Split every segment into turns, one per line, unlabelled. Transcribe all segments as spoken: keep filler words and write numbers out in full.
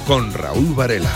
con Raúl Varela.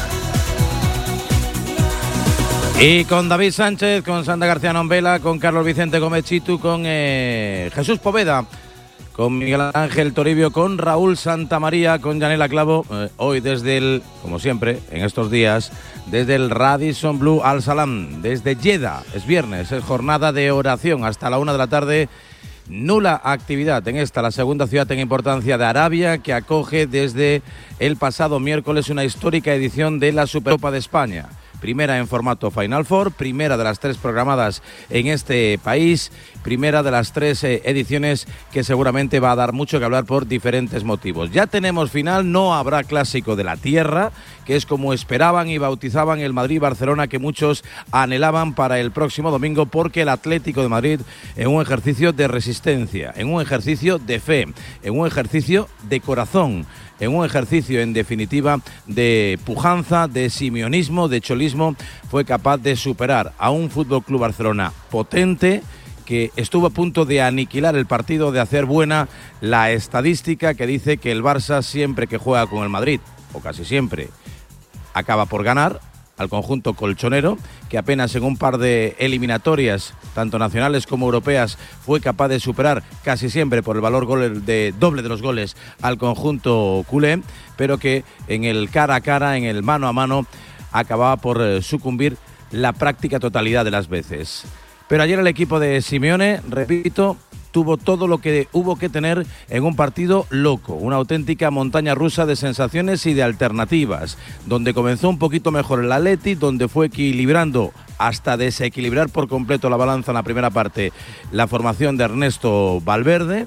Y con David Sánchez, con Sandra García Nombela, con Carlos Vicente Gómez Chitu, con eh, Jesús Poveda, con Miguel Ángel Toribio, con Raúl Santamaría, con Yanela Clavo, eh, hoy desde el, como siempre, en estos días, desde el Radisson Blu Al Salam, desde Jeddah. Es viernes, es jornada de oración hasta la una de la tarde. Nula actividad en esta, la segunda ciudad en importancia de Arabia, que acoge desde el pasado miércoles una histórica edición de la Supercopa de España. Primera en formato Final Four, primera de las tres programadas en este país, primera de las tres eh, ediciones que seguramente va a dar mucho que hablar por diferentes motivos. Ya tenemos final, no habrá clásico de la tierra, que es como esperaban y bautizaban el Madrid-Barcelona que muchos anhelaban para el próximo domingo, porque el Atlético de Madrid, en un ejercicio de resistencia, en un ejercicio de fe, en un ejercicio de corazón, en un ejercicio, en definitiva, de pujanza, de simeonismo, de cholismo, fue capaz de superar a un F C Barcelona potente, que estuvo a punto de aniquilar el partido, de hacer buena la estadística que dice que el Barça, siempre que juega con el Madrid, o casi siempre, acaba por ganar al conjunto colchonero, que apenas en un par de eliminatorias, tanto nacionales como europeas, fue capaz de superar casi siempre por el valor gol de doble de los goles al conjunto culé, pero que en el cara a cara, en el mano a mano, acababa por eh, sucumbir la práctica totalidad de las veces. Pero ayer el equipo de Simeone, repito, tuvo todo lo que hubo que tener en un partido loco, una auténtica montaña rusa de sensaciones y de alternativas, donde comenzó un poquito mejor el Atleti, donde fue equilibrando hasta desequilibrar por completo la balanza en la primera parte la formación de Ernesto Valverde,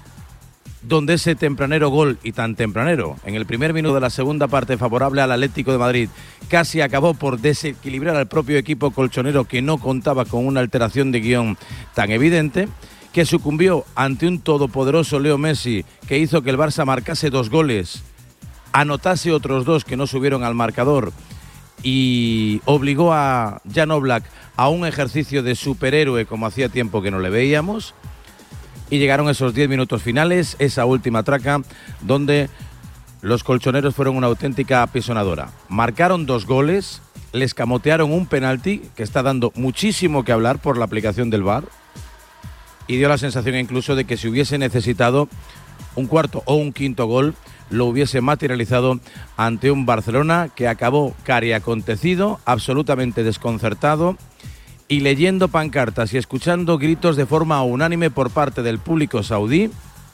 donde ese tempranero gol, y tan tempranero, en el primer minuto de la segunda parte favorable al Atlético de Madrid, casi acabó por desequilibrar al propio equipo colchonero, que no contaba con una alteración de guión tan evidente, que sucumbió ante un todopoderoso Leo Messi, que hizo que el Barça marcase dos goles, anotase otros dos que no subieron al marcador y obligó a Jan Oblak a un ejercicio de superhéroe como hacía tiempo que no le veíamos. Y llegaron esos diez minutos finales, esa última traca, donde los colchoneros fueron una auténtica apisonadora. Marcaron dos goles, les camotearon un penalti que está dando muchísimo que hablar por la aplicación del V A R, y dio la sensación incluso de que si hubiese necesitado un cuarto o un quinto gol, lo hubiese materializado ante un Barcelona que acabó cariacontecido, absolutamente desconcertado, y leyendo pancartas y escuchando gritos de forma unánime por parte del público saudí,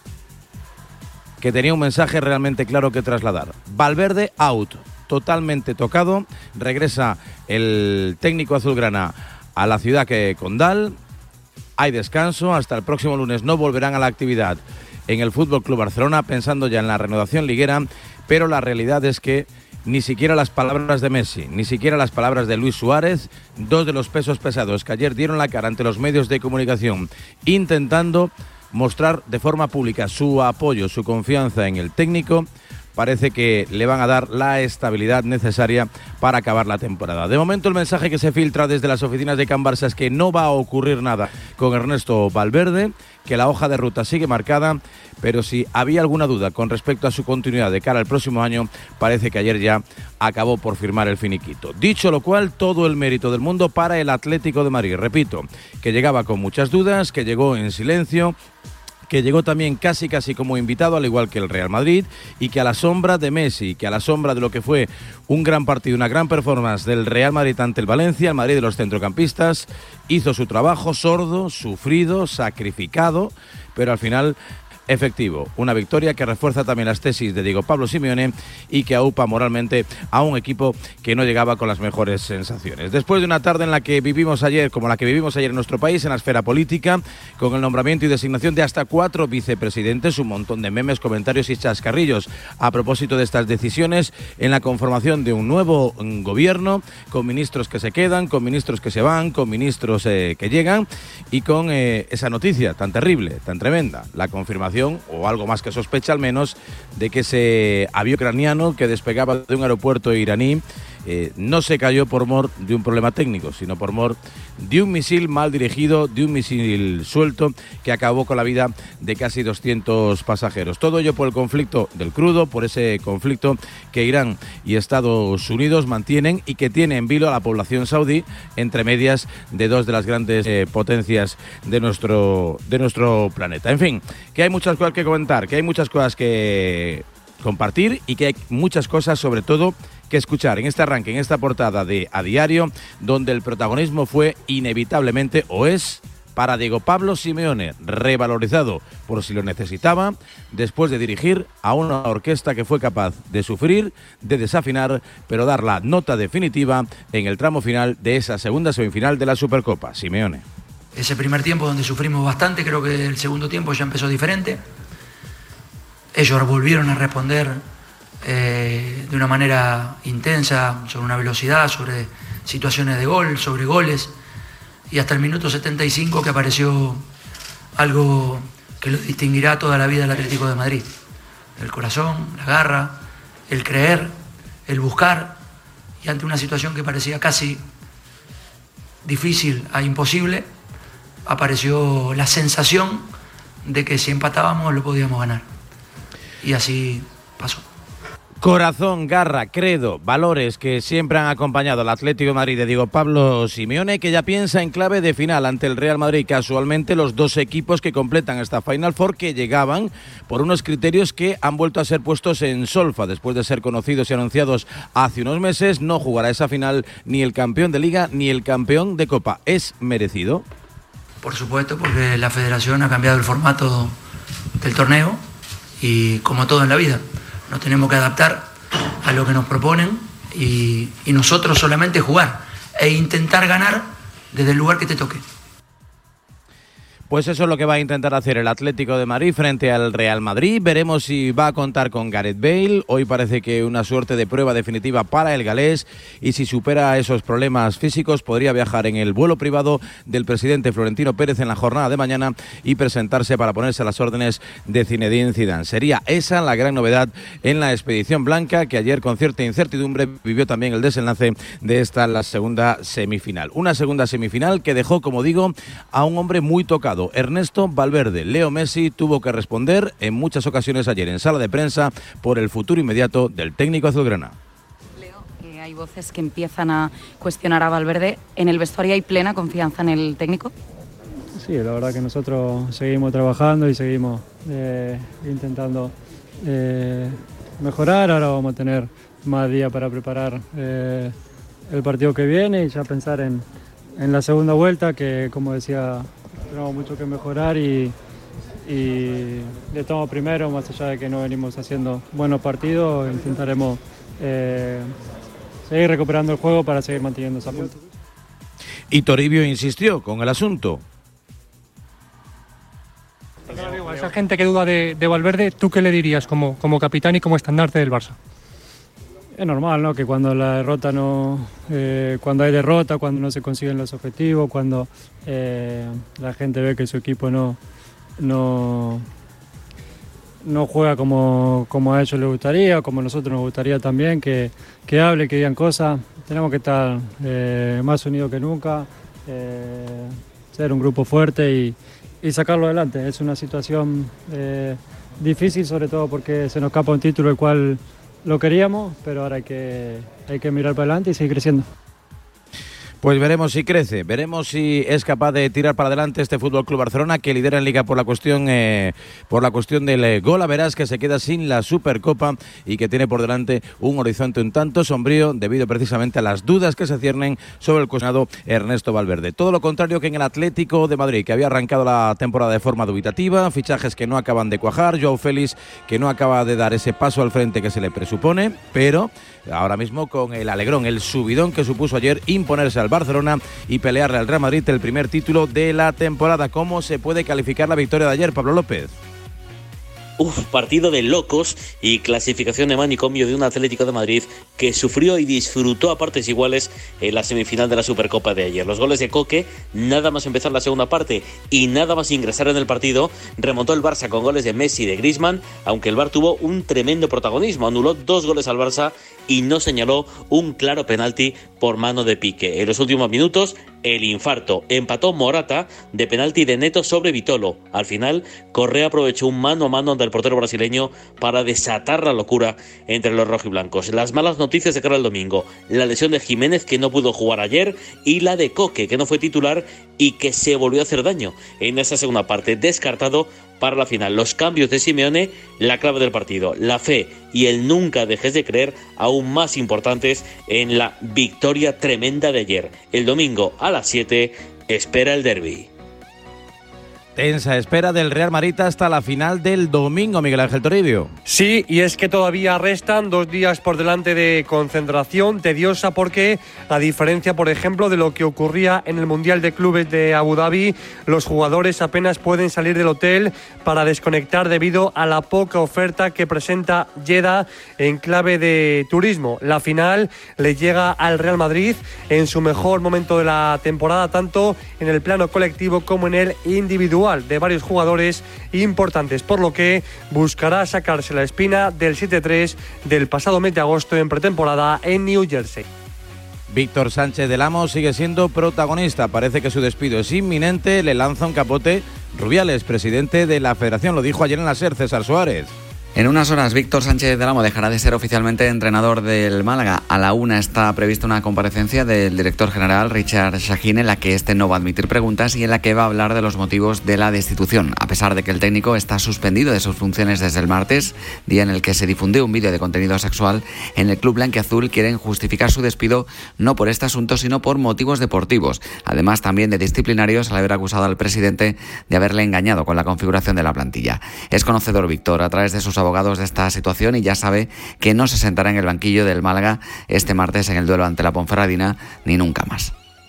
que tenía un mensaje realmente claro que trasladar. Valverde out, totalmente tocado, regresa el técnico azulgrana a la ciudad que condal. Hay descanso, hasta el próximo lunes no volverán a la actividad en el F C Barcelona, pensando ya en la renovación liguera, pero la realidad es que ni siquiera las palabras de Messi, ni siquiera las palabras de Luis Suárez, dos de los pesos pesados que ayer dieron la cara ante los medios de comunicación, intentando mostrar de forma pública su apoyo, su confianza en el técnico, parece que le van a dar la estabilidad necesaria para acabar la temporada. De momento, el mensaje que se filtra desde las oficinas de Can Barça es que no va a ocurrir nada con Ernesto Valverde, que la hoja de ruta sigue marcada, pero si había alguna duda con respecto a su continuidad de cara al próximo año, parece que ayer ya acabó por firmar el finiquito. Dicho lo cual, todo el mérito del mundo para el Atlético de Madrid. Repito, que llegaba con muchas dudas, que llegó en silencio, que llegó también casi casi como invitado, al igual que el Real Madrid, y que a la sombra de Messi, que a la sombra de lo que fue un gran partido, una gran performance del Real Madrid ante el Valencia, el Madrid de los centrocampistas, hizo su trabajo sordo, sufrido, sacrificado, pero al final efectivo. Una victoria que refuerza también las tesis de Diego Pablo Simeone y que aupa moralmente a un equipo que no llegaba con las mejores sensaciones. Después de una tarde en la que vivimos ayer, como la que vivimos ayer en nuestro país, en la esfera política, con el nombramiento y designación de hasta cuatro vicepresidentes, un montón de memes, comentarios y chascarrillos a propósito de estas decisiones, en la conformación de un nuevo gobierno, con ministros que se quedan, con ministros que se van, con ministros eh, que llegan, y con eh, esa noticia tan terrible, tan tremenda, la confirmación, o algo más que sospecha al menos, de que ese avión ucraniano que despegaba de un aeropuerto iraní eh, no se cayó por mor de un problema técnico, sino por mor de un misil mal dirigido, de un misil suelto que acabó con la vida de casi doscientos pasajeros. Todo ello por el conflicto del crudo, por ese conflicto que Irán y Estados Unidos mantienen y que tiene en vilo a la población saudí entre medias de dos de las grandes eh, potencias de nuestro, de nuestro planeta. En fin, que hay muchas cosas que comentar, que hay muchas cosas que compartir y que hay muchas cosas, sobre todo, que escuchar en este arranque, en esta portada de A Diario, donde el protagonismo fue inevitablemente, o es, para Diego Pablo Simeone, revalorizado por si lo necesitaba, después de dirigir a una orquesta que fue capaz de sufrir, de desafinar, pero dar la nota definitiva en el tramo final de esa segunda semifinal de la Supercopa. Simeone.
Ese primer tiempo donde sufrimos bastante, creo que el segundo tiempo ya empezó diferente. Ellos volvieron a responder eh, de una manera intensa, sobre una velocidad, sobre situaciones de gol, sobre goles, y hasta el minuto setenta y cinco que apareció algo que lo distinguirá toda la vida del Atlético de Madrid. El corazón, la garra, el creer, el buscar, y ante una situación que parecía casi difícil a imposible, apareció la sensación de que si empatábamos lo podíamos ganar. Y así pasó.
Corazón, garra, credo, valores que siempre han acompañado al Atlético de Madrid de Diego Pablo Simeone, que ya piensa en clave de final ante el Real Madrid. Casualmente los dos equipos que completan esta Final Four, que llegaban por unos criterios que han vuelto a ser puestos en solfa. Después de ser conocidos y anunciados hace unos meses, no jugará esa final ni el campeón de Liga ni el campeón de Copa. ¿Es merecido?
Por supuesto, porque la federación ha cambiado el formato del torneo y, como todo en la vida, nos tenemos que adaptar a lo que nos proponen y, y nosotros solamente jugar e intentar ganar desde el lugar que te toque.
Pues eso es lo que va a intentar hacer el Atlético de Madrid frente al Real Madrid. Veremos si va a contar con Gareth Bale. Hoy parece que una suerte de prueba definitiva para el galés, y si supera esos problemas físicos podría viajar en el vuelo privado del presidente Florentino Pérez en la jornada de mañana y presentarse para ponerse a las órdenes de Zinedine Zidane. Sería esa la gran novedad en la expedición blanca, que ayer con cierta incertidumbre vivió también el desenlace de esta, la segunda semifinal. Una segunda semifinal que dejó, como digo, a un hombre muy tocado. Ernesto Valverde. Leo Messi tuvo que responder en muchas ocasiones ayer en sala de prensa por el futuro inmediato del técnico azulgrana.
Leo, eh, hay voces que empiezan a cuestionar a Valverde. ¿En el vestuario hay plena confianza en el técnico?
Sí, la verdad que nosotros seguimos trabajando y seguimos eh, intentando eh, mejorar. Ahora vamos a tener más días para preparar eh, el partido que viene y ya pensar en, en la segunda vuelta, que, como decía, tenemos mucho que mejorar y, y le estamos primero, más allá de que no venimos haciendo buenos partidos, intentaremos eh, seguir recuperando el juego para seguir manteniendo esa punta.
Y Toribio insistió con el asunto.
A esa gente que duda de, de Valverde, ¿tú qué le dirías como, como capitán y como estandarte del Barça?
Es normal, ¿no?, que cuando la derrota no, eh, cuando hay derrota, cuando no se consiguen los objetivos, cuando eh, la gente ve que su equipo no, no, no juega como, como a ellos les gustaría, como a nosotros nos gustaría también, que, que hable, que digan cosas. Tenemos que estar eh, más unidos que nunca, eh, ser un grupo fuerte y, y sacarlo adelante. Es una situación eh, difícil, sobre todo porque se nos escapa un título el cual lo queríamos, pero ahora hay que, hay que mirar para adelante y seguir creciendo.
Pues veremos si crece, veremos si es capaz de tirar para adelante este F C Barcelona, que lidera en Liga por la cuestión eh, por la cuestión del eh, gol a verás, que se queda sin la Supercopa y que tiene por delante un horizonte un tanto sombrío debido precisamente a las dudas que se ciernen sobre el cuestionado Ernesto Valverde. Todo lo contrario que en el Atlético de Madrid, que había arrancado la temporada de forma dubitativa, fichajes que no acaban de cuajar, Joao Félix que no acaba de dar ese paso al frente que se le presupone, pero ahora mismo con el alegrón, el subidón que supuso ayer imponerse al Barcelona y pelearle al Real Madrid el primer título de la temporada. ¿Cómo se puede calificar la victoria de ayer, Pablo López?
Uf, partido de locos y clasificación de manicomio de un Atlético de Madrid que sufrió y disfrutó a partes iguales en la semifinal de la Supercopa de ayer. Los goles de Coque, nada más empezar la segunda parte y nada más ingresar en el partido, remontó el Barça con goles de Messi y de Griezmann, aunque el V A R tuvo un tremendo protagonismo, anuló dos goles al Barça y no señaló un claro penalti por mano de Piqué. En los últimos minutos, el infarto. Empató Morata de penalti de Neto sobre Vitolo. Al final, Correa aprovechó un mano a mano del portero brasileño para desatar la locura entre los rojiblancos. Las malas noticias de cara al domingo: la lesión de Jiménez, que no pudo jugar ayer, y la de Coque, que no fue titular y que se volvió a hacer daño en esa segunda parte. Descartado para la final. Los cambios de Simeone, la clave del partido, la fe y el nunca dejes de creer, aún más importantes en la victoria tremenda de ayer. El domingo a las siete espera el derbi.
Tensa espera del Real Madrid hasta la final del domingo, Miguel Ángel Toribio.
Sí, y es que todavía restan dos días por delante de concentración tediosa, porque a diferencia, por ejemplo, de lo que ocurría en el Mundial de Clubes de Abu Dhabi, los jugadores apenas pueden salir del hotel para desconectar debido a la poca oferta que presenta Jeddah en clave de turismo. La final le llega al Real Madrid en su mejor momento de la temporada, tanto en el plano colectivo como en el individual, de varios jugadores importantes, por lo que buscará sacarse la espina del siete tres del pasado mes de agosto en pretemporada en New Jersey.
Víctor Sánchez del Amo sigue siendo protagonista. Parece que su despido es inminente. Le lanza un capote Rubiales, presidente de la Federación. Lo dijo ayer en la SER César Suárez.
En unas horas, Víctor Sánchez del Amo dejará de ser oficialmente entrenador del Málaga. A la una está prevista una comparecencia del director general, Richard Shaheen, en la que este no va a admitir preguntas y en la que va a hablar de los motivos de la destitución. A pesar de que el técnico está suspendido de sus funciones desde el martes, día en el que se difundió un vídeo de contenido sexual, en el club blanquiazul quieren justificar su despido no por este asunto, sino por motivos deportivos. Además, también de disciplinarios, al haber acusado al presidente de haberle engañado con la configuración de la plantilla. Es conocedor Víctor a través de sus abogados de esta situación y ya sabe que no se sentará en el banquillo del Málaga este martes en el duelo ante la Ponferradina ni nunca más.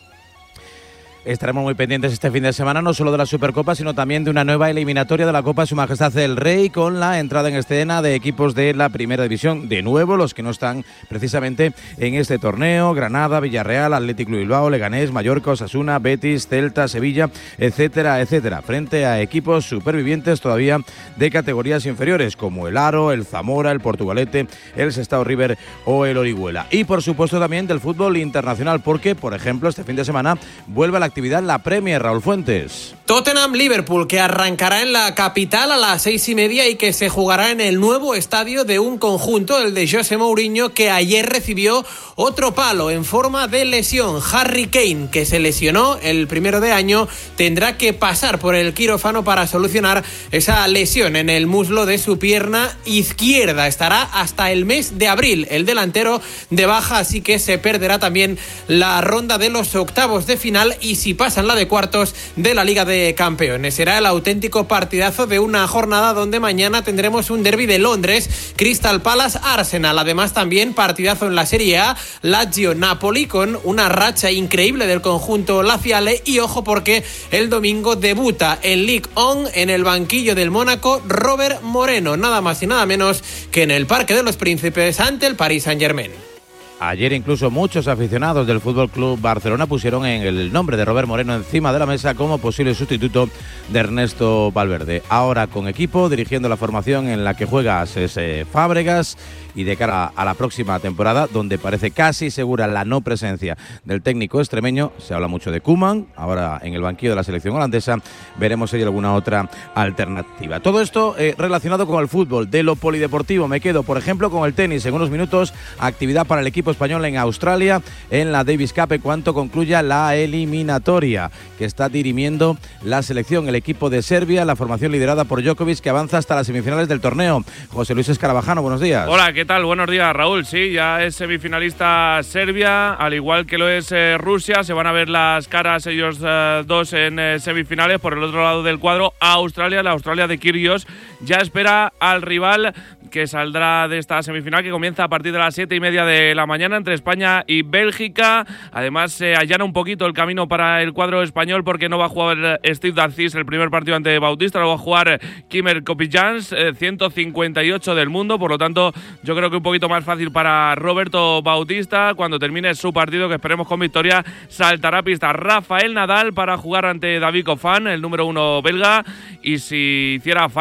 Estaremos muy pendientes este fin de semana, no solo de la Supercopa, sino también de una nueva eliminatoria de la Copa de Su Majestad el Rey, con la entrada en escena de equipos de la Primera División. De nuevo, los que no están precisamente en este torneo: Granada, Villarreal, Athletic Club Bilbao, Leganés, Mallorca, Osasuna, Betis, Celta, Sevilla, etcétera, etcétera. Frente a equipos supervivientes todavía de categorías inferiores, como el Aro, el Zamora, el Portugalete, el Sestao River o el Orihuela. Y por supuesto también del fútbol internacional, porque, por ejemplo, este fin de semana vuelve a la actividad la Premier. Raúl Fuentes.
Tottenham-Liverpool, que arrancará en la capital a las seis y media y que se jugará en el nuevo estadio de un conjunto, el de José Mourinho, que ayer recibió otro palo en forma de lesión. Harry Kane, que se lesionó el primero de año, tendrá que pasar por el quirófano para solucionar esa lesión en el muslo de su pierna izquierda. Estará hasta el mes de abril el delantero de baja, así que se perderá también la ronda de los octavos de final y si pasan la de cuartos de la Liga de Campeones. Será el auténtico partidazo de una jornada donde mañana tendremos un derbi de Londres, Crystal Palace Arsenal. Además, también partidazo en la Serie A, Lazio Napoli, con una racha increíble del conjunto laziale. Y ojo, porque el domingo debuta en Ligue uno en el banquillo del Mónaco Robert Moreno, nada más y nada menos que en el Parque de los Príncipes ante el Paris Saint-Germain.
Ayer incluso muchos aficionados del Fútbol Club Barcelona pusieron en el nombre de Robert Moreno encima de la mesa como posible sustituto de Ernesto Valverde. Ahora con equipo, dirigiendo la formación en la que juega Cesc Fábregas, y de cara a la próxima temporada, donde parece casi segura la no presencia del técnico extremeño. Se habla mucho de Koeman, ahora en el banquillo de la selección holandesa. Veremos si hay alguna otra alternativa. Todo esto eh, relacionado con el fútbol. De lo polideportivo me quedo, por ejemplo, con el tenis. En unos minutos, actividad para el equipo español en Australia, en la Davis Cup, en cuanto concluya la eliminatoria que está dirimiendo la selección, el equipo de Serbia, la formación liderada por Djokovic, que avanza hasta las semifinales del torneo. José Luis Escarabajano, buenos días.
Hola, ¿qué tal? Buenos días, Raúl. Sí, ya es semifinalista Serbia, al igual que lo es eh, Rusia. Se van a ver las caras ellos eh, dos en eh, semifinales. Por el otro lado del cuadro, Australia, la Australia de Kyrgios, ya espera al rival que saldrá de esta semifinal, que comienza a partir de las siete y media de la mañana entre España y Bélgica. Además, se eh, allana un poquito el camino para el cuadro español, porque no va a jugar Steve Darcis el primer partido ante Bautista, lo va a jugar Kimmer Kopijans, eh, ciento cincuenta y ocho del mundo. Por lo tanto, yo creo que un poquito más fácil para Roberto Bautista. Cuando termine su partido, que esperemos con victoria, saltará a pista Rafael Nadal para jugar ante David Goffin, el número uno belga. Y si hiciera falta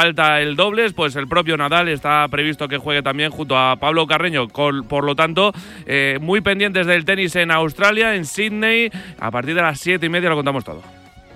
el dobles, pues el propio Nadal está previsto que juegue también junto a Pablo Carreño. Con, por lo tanto, eh, muy pendientes del tenis en Australia, en Sydney. A partir de las siete y media lo contamos todo.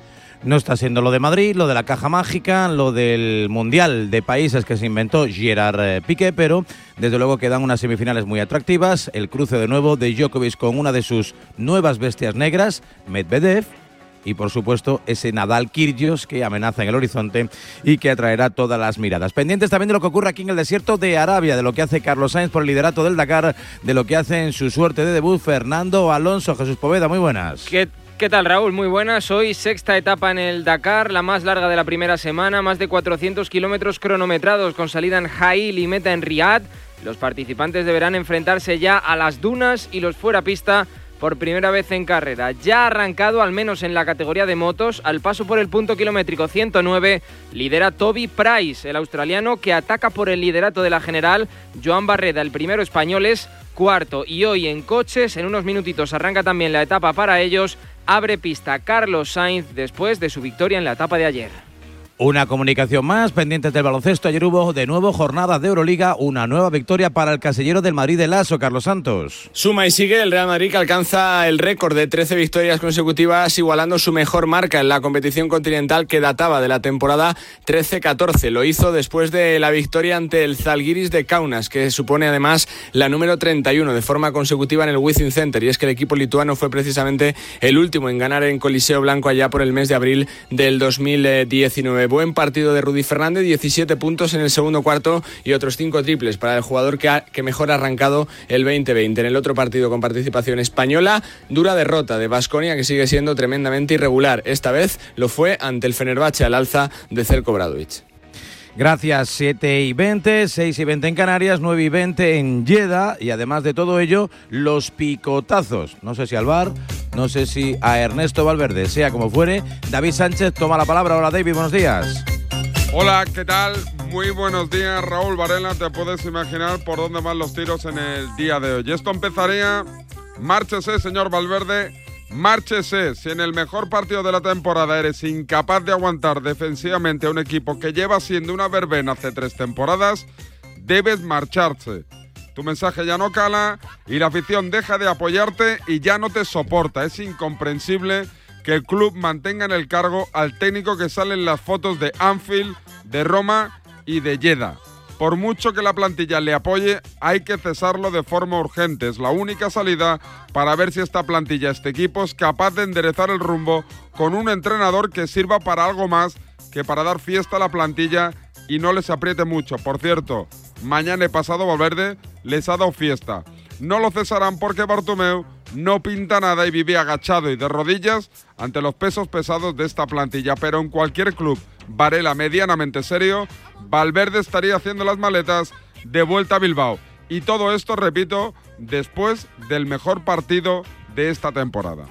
No está siendo lo de Madrid, lo de la caja mágica, lo del Mundial de Países que se inventó Gerard Piqué, pero desde luego quedan unas semifinales muy atractivas. El cruce de nuevo de Djokovic con una de sus nuevas bestias negras, Medvedev, y por supuesto ese Nadal-Kyrgios que amenaza en el horizonte y que atraerá todas las miradas. Pendientes también de lo que ocurre aquí en el desierto de Arabia, de lo que hace Carlos Sainz por el liderato del Dakar, de lo que hace en su suerte de debut Fernando Alonso. Jesús Poveda, muy buenas.
¿Qué ¿Qué tal, Raúl? Muy buenas. Hoy sexta etapa en el Dakar, la más larga de la primera semana, más de cuatrocientos kilómetros cronometrados con salida en Jail y meta en Riad. Los participantes deberán enfrentarse ya a las dunas y los fuera pista por primera vez en carrera. Ya ha arrancado, al menos en la categoría de motos, al paso por el punto kilométrico ciento nueve, lidera Toby Price, el australiano que ataca por el liderato de la general. Joan Barreda, el primero español, es cuarto. Y hoy en coches, en unos minutitos arranca también la etapa para ellos. Abre pista Carlos Sainz después de su victoria en la etapa de ayer.
Una comunicación más, pendientes del baloncesto. Ayer hubo de nuevo jornadas de Euroliga, una nueva victoria para el casillero del Madrid de Lasso, Carlos Santos.
Suma y sigue el Real Madrid, que alcanza el récord de trece victorias consecutivas, igualando su mejor marca en la competición continental que databa de la temporada trece catorce. Lo hizo después de la victoria ante el Zalgiris de Kaunas, que supone además la número treinta y uno de forma consecutiva en el Wizzing Center. Y es que el equipo lituano fue precisamente el último en ganar en Coliseo Blanco allá por el mes de abril del dos mil diecinueve. Buen partido de Rudy Fernández, diecisiete puntos en el segundo cuarto y otros cinco triples para el jugador que, ha, que mejor ha arrancado el veinte veinte. En el otro partido con participación española, dura derrota de Baskonia, que sigue siendo tremendamente irregular. Esta vez lo fue ante el Fenerbahce al alza de Zeljko Obradović.
Gracias, siete y veinte, seis y veinte en Canarias, nueve y veinte en Lleida, y además de todo ello, los picotazos. No sé si al V A R, no sé si a Ernesto Valverde, sea como fuere. David Sánchez toma la palabra. Hola David, buenos días.
Hola, ¿qué tal? Muy buenos días, Raúl Varela. Te puedes imaginar por dónde van los tiros en el día de hoy. Esto empezaría, márchese, señor Valverde, márchese. Si en el mejor partido de la temporada eres incapaz de aguantar defensivamente a un equipo que lleva siendo una verbena hace tres temporadas, debes marcharse. Tu mensaje ya no cala y la afición deja de apoyarte y ya no te soporta. Es incomprensible que el club mantenga en el cargo al técnico que sale en las fotos de Anfield, de Roma y de Lleida. Por mucho que la plantilla le apoye, hay que cesarlo de forma urgente. Es la única salida para ver si esta plantilla, este equipo, es capaz de enderezar el rumbo con un entrenador que sirva para algo más que para dar fiesta a la plantilla y no les apriete mucho. Por cierto, mañana y pasado Valverde les ha dado fiesta. No lo cesarán porque Bartomeu no pinta nada y vive agachado y de rodillas ante los pesos pesados de esta plantilla. Pero en cualquier club, Varela medianamente serio, Valverde estaría haciendo las maletas de vuelta a Bilbao. Y todo esto, repito, después del mejor partido de esta temporada.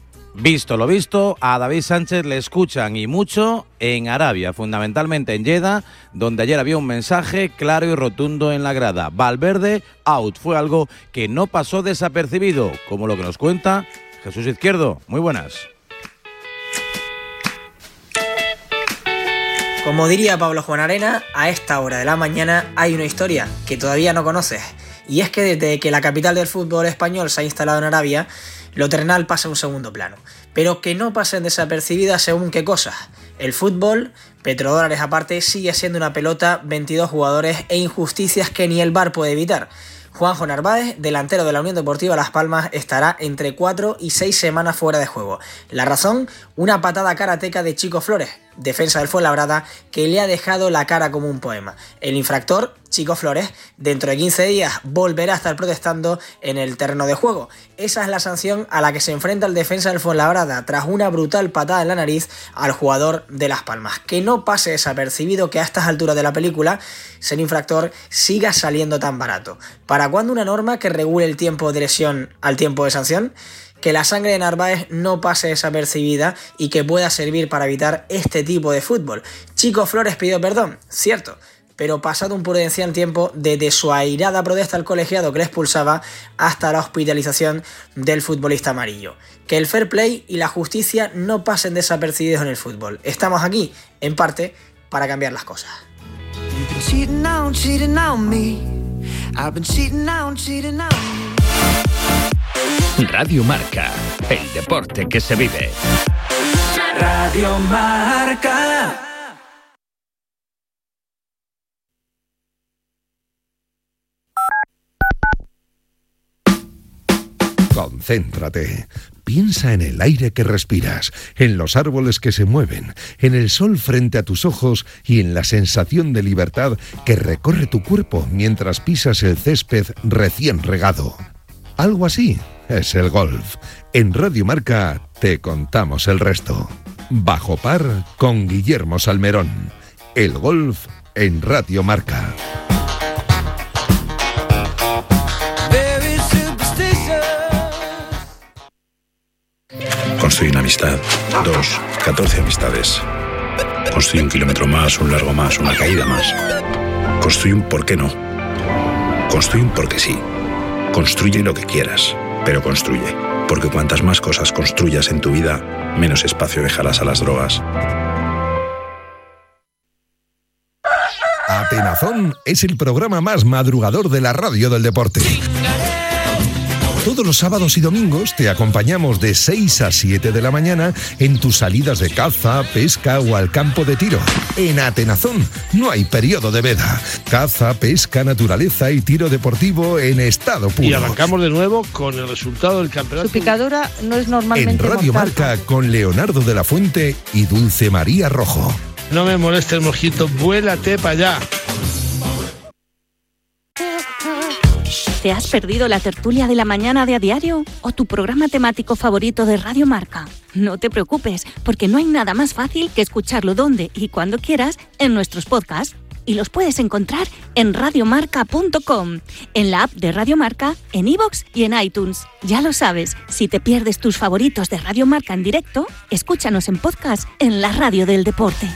Visto lo visto, a David Sánchez le escuchan y mucho en Arabia, fundamentalmente en Lleida, donde ayer había un mensaje claro y rotundo en la grada. Valverde out. Fue algo que no pasó desapercibido, como lo que nos cuenta Jesús Izquierdo. Muy buenas.
Como diría Pablo Juan Arena, a esta hora de la mañana hay una historia que todavía no conoces. Y es que desde que la capital del fútbol español se ha instalado en Arabia, lo terrenal pasa a un segundo plano. Pero que no pasen desapercibidas según qué cosas. El fútbol, petrodólares aparte, sigue siendo una pelota, veintidós jugadores e injusticias que ni el V A R puede evitar. Juanjo Narváez, delantero de la Unión Deportiva Las Palmas, estará entre cuatro y seis semanas fuera de juego. La razón, una patada karateca de Chico Flores, defensa del Fuenlabrada, que le ha dejado la cara como un poema. El infractor, Chico Flores, dentro de quince días volverá a estar protestando en el terreno de juego. Esa es la sanción a la que se enfrenta el defensa del Fuenlabrada tras una brutal patada en la nariz al jugador de Las Palmas. Que no pase desapercibido que a estas alturas de la película ser infractor siga saliendo tan barato. ¿Para cuándo una norma que regule el tiempo de lesión al tiempo de sanción? Que la sangre de Narváez no pase desapercibida y que pueda servir para evitar este tipo de fútbol. Chico Flores pidió perdón, cierto, pero pasado un prudencial tiempo desde su airada protesta al colegiado que le expulsaba hasta la hospitalización del futbolista amarillo. Que el fair play y la justicia no pasen desapercibidos en el fútbol. Estamos aquí, en parte, para cambiar las cosas.
You've been cheating on, cheating on me. I've been cheating on, cheating on you.
Radio Marca, el deporte que se vive.
Radio Marca.
Concéntrate. Piensa en el aire que respiras, en los árboles que se mueven, en el sol frente a tus ojos y en la sensación de libertad que recorre tu cuerpo mientras pisas el césped recién regado. Algo así es el golf. En Radio Marca te contamos el resto. Bajo par con Guillermo Salmerón. El golf en Radio Marca.
Construye una amistad, dos, catorce amistades. Construye un kilómetro más, un largo más, una caída más. Construye un por qué no. Construye un porque sí. Construye lo que quieras, pero construye. Porque cuantas más cosas construyas en tu vida, menos espacio dejarás a las drogas.
Atenazón es el programa más madrugador de la radio del deporte. Todos los sábados y domingos te acompañamos de seis a siete de la mañana en tus salidas de caza, pesca o al campo de tiro. En Atenazón no hay periodo de veda. Caza, pesca, naturaleza y tiro deportivo en estado puro.
Y arrancamos de nuevo con el resultado del campeonato.
Su picadura no es normalmente
En Radio
mortal.
Marca con Leonardo de la Fuente y Dulce María Rojo.
No me moleste el mosquito, vuélate para allá.
¿Te has perdido la tertulia de la mañana de A Diario o tu programa temático favorito de Radio Marca? No te preocupes, porque no hay nada más fácil que escucharlo donde y cuando quieras en nuestros podcasts. Y los puedes encontrar en radiomarca punto com, en la app de Radio Marca, en iVoox y en iTunes. Ya lo sabes, si te pierdes tus favoritos de Radio Marca en directo, escúchanos en podcast en la radio del deporte.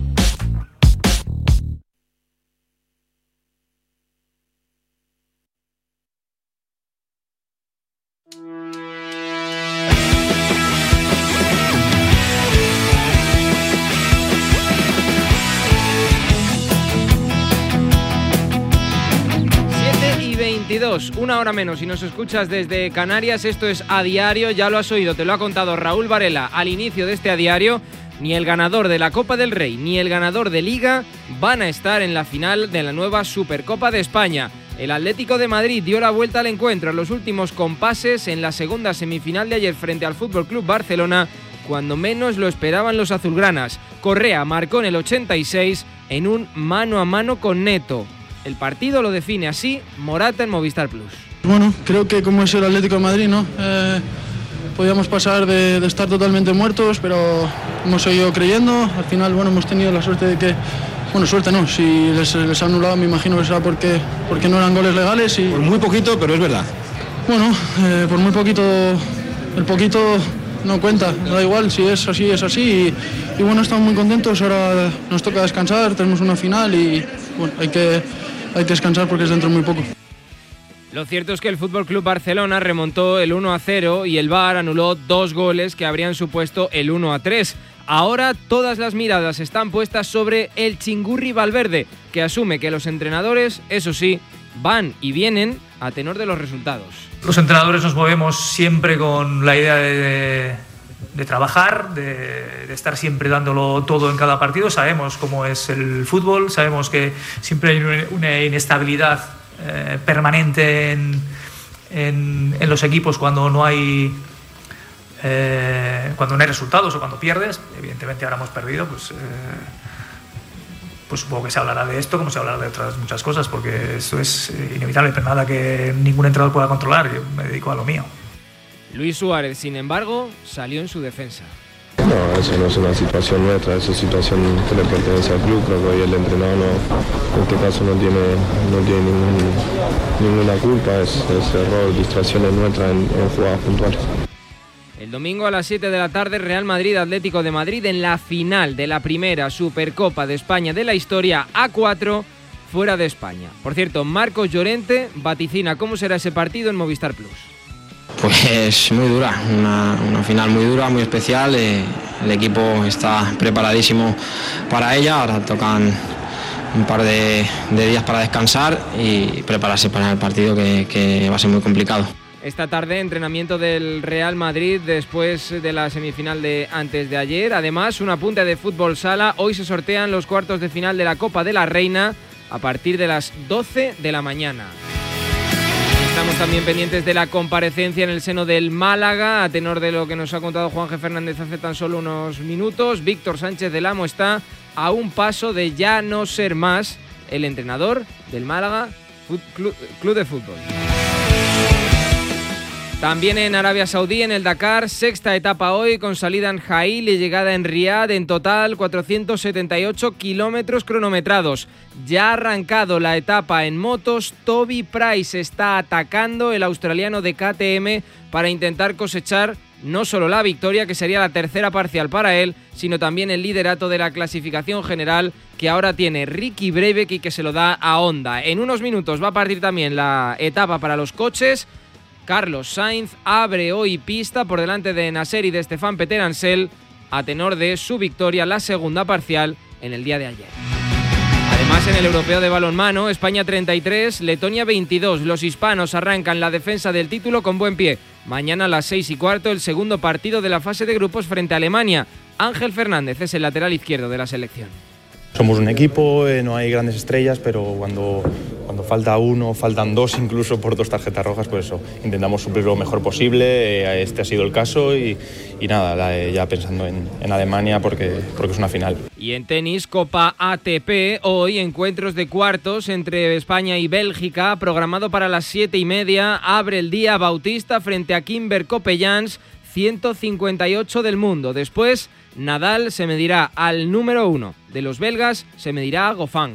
veintidós, una hora menos, si nos escuchas desde Canarias, esto es A Diario, ya lo has oído, te lo ha contado Raúl Varela al inicio de este A Diario. Ni el ganador de la Copa del Rey ni el ganador de Liga van a estar en la final de la nueva Supercopa de España. El Atlético de Madrid dio la vuelta al encuentro en los últimos compases en la segunda semifinal de ayer frente al F C Barcelona, cuando menos lo esperaban los azulgranas. Correa marcó en el ochenta y seis en un mano a mano con Neto. El partido lo define así Morata en Movistar Plus.
Bueno, creo que como es el Atlético de Madrid, ¿no? Eh, podíamos pasar de, de estar totalmente muertos, pero hemos seguido creyendo. Al final, bueno, hemos tenido la suerte de que... Bueno, suerte no, si les, les han anulado me imagino que será porque, porque no eran goles legales y...
Por muy poquito, pero es verdad.
Bueno, eh, por muy poquito, el poquito no cuenta, da igual, si es así, es así. Y, y bueno, estamos muy contentos, ahora nos toca descansar, tenemos una final y bueno, hay que... Hay que descansar porque es dentro de muy poco.
Lo cierto es que el F C Barcelona remontó el uno a cero y el V A R anuló dos goles que habrían supuesto el uno a tres. Ahora todas las miradas están puestas sobre el Chingurri Valverde, que asume que los entrenadores, eso sí, van y vienen a tenor de los resultados.
Los entrenadores nos movemos siempre con la idea de, de trabajar, de, de estar siempre dándolo todo en cada partido. Sabemos cómo es el fútbol, sabemos que siempre hay una inestabilidad eh, permanente en, en, en los equipos cuando no hay eh, cuando no hay resultados o cuando pierdes. Evidentemente ahora hemos perdido, pues, eh, pues supongo que se hablará de esto como se hablará de otras muchas cosas, porque eso es inevitable, pero nada que ningún entrenador pueda controlar. Yo me dedico a lo mío.
Luis Suárez, sin embargo, salió en su defensa.
No, eso no es una situación nuestra, eso es situación que le pertenece al club. Creo que hoy el entrenador no, en este caso no tiene, no tiene ningún, ninguna culpa, es, es error, distracciones nuestras en, en jugadas puntuales.
El domingo a las siete de la tarde, Real Madrid Atlético de Madrid en la final de la primera Supercopa de España de la historia, A cuatro, fuera de España. Por cierto, Marcos Llorente vaticina cómo será ese partido en Movistar Plus.
Pues muy dura, una, una final muy dura, muy especial. Eh, el equipo está preparadísimo para ella. Ahora tocan un par de, de días para descansar y prepararse para el partido que, que va a ser muy complicado.
Esta tarde, entrenamiento del Real Madrid después de la semifinal de antes de ayer. Además, un apunte de fútbol sala. Hoy se sortean los cuartos de final de la Copa de la Reina a partir de las doce de la mañana. Estamos también pendientes de la comparecencia en el seno del Málaga, a tenor de lo que nos ha contado Juanje Fernández hace tan solo unos minutos. Víctor Sánchez del Amo está a un paso de ya no ser más el entrenador del Málaga Club de Fútbol. También en Arabia Saudí, en el Dakar, sexta etapa hoy con salida en Jail y llegada en Riad, en total cuatrocientos setenta y ocho kilómetros cronometrados. Ya ha arrancado la etapa en motos, Toby Price está atacando, el australiano de K T M, para intentar cosechar no solo la victoria, que sería la tercera parcial para él, sino también el liderato de la clasificación general que ahora tiene Ricky Breivik y que se lo da a Honda. En unos minutos va a partir también la etapa para los coches. Carlos Sainz abre hoy pista por delante de Nasser y de Stefan Peter Ansel a tenor de su victoria, la segunda parcial en el día de ayer. Además, en el europeo de balonmano, España treinta y tres, Letonia veintidós. Los hispanos arrancan la defensa del título con buen pie. Mañana a las seis y cuarto, el segundo partido de la fase de grupos frente a Alemania. Ángel Fernández es el lateral izquierdo de la selección.
Somos un equipo, eh, no hay grandes estrellas, pero cuando, cuando falta uno, faltan dos incluso por dos tarjetas rojas, pues eso, intentamos suplir lo mejor posible, eh, este ha sido el caso y, y nada, la, eh, ya pensando en, en Alemania porque, porque es una final.
Y en tenis, Copa A T P, hoy encuentros de cuartos entre España y Bélgica, programado para las siete y media, abre el día Bautista frente a Kimber Coppejans, ciento cincuenta y ocho del mundo. Después, Nadal se medirá al número uno de los belgas, se medirá a Goffin.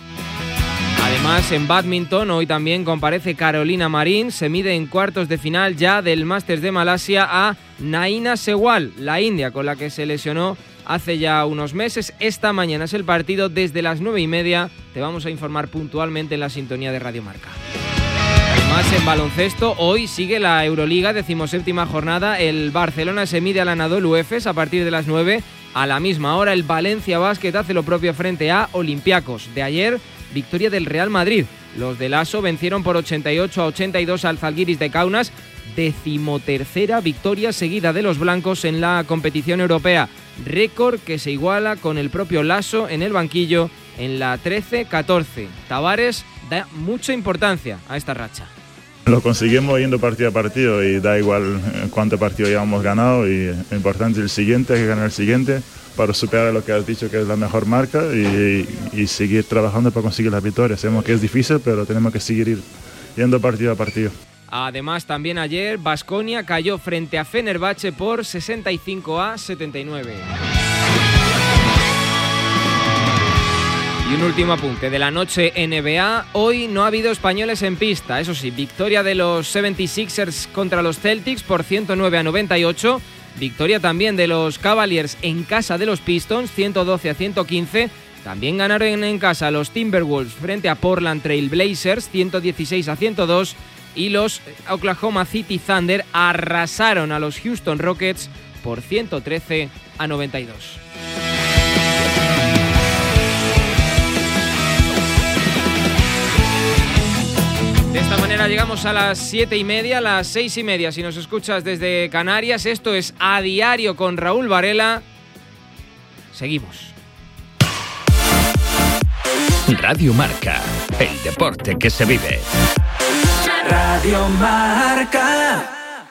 Además, en bádminton, hoy también comparece Carolina Marín, se mide en cuartos de final ya del Masters de Malasia a Naina Sehwal, la india con la que se lesionó hace ya unos meses. Esta mañana es el partido desde las nueve y media. Te vamos a informar puntualmente en la sintonía de Radio Marca. Además, en baloncesto, hoy sigue la Euroliga, decimoséptima jornada. El Barcelona se mide al Anadolu Efes a partir de las nueve. A la misma hora, el Valencia Basket hace lo propio frente a Olympiacos. De ayer, victoria del Real Madrid. Los de Lasso vencieron por ochenta y ocho a ochenta y dos al Zalgiris de Kaunas. Decimotercera victoria seguida de los blancos en la competición europea. Récord que se iguala con el propio Lasso en el banquillo en la trece catorce. Tavares da mucha importancia a esta racha.
Lo conseguimos yendo partido a partido y da igual cuántos partidos ya hemos ganado, y lo importante es el siguiente, hay que ganar el siguiente para superar lo que has dicho que es la mejor marca y, y seguir trabajando para conseguir la victoria. Sabemos que es difícil, pero tenemos que seguir yendo partido a partido.
Además, también ayer Baskonia cayó frente a Fenerbahce por sesenta y cinco a setenta y nueve. Y un último apunte de la noche N B A. Hoy no ha habido españoles en pista. Eso sí, victoria de los setenta y seis ers contra los Celtics por ciento nueve a noventa y ocho. Victoria también de los Cavaliers en casa de los Pistons, ciento doce a ciento quince. También ganaron en casa los Timberwolves frente a Portland Trail Blazers, ciento dieciséis a ciento dos. Y los Oklahoma City Thunder arrasaron a los Houston Rockets por ciento trece a noventa y dos. De esta manera llegamos a las siete y media, las seis y media si nos escuchas desde Canarias. Esto es A Diario con Raúl Varela. Seguimos.
Radio Marca, el deporte que se vive.
Radio Marca.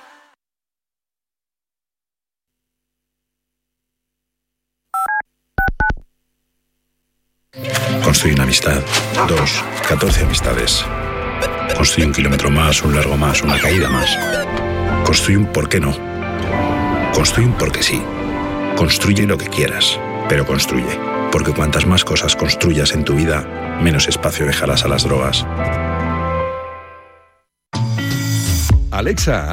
Construye una amistad, dos, catorce amistades. Construye un kilómetro más, un largo más, una caída más. Construye un por qué no. Construye un porque sí. Construye lo que quieras, pero construye. Porque cuantas más cosas construyas en tu vida, menos espacio dejarás a las drogas.
Alexa,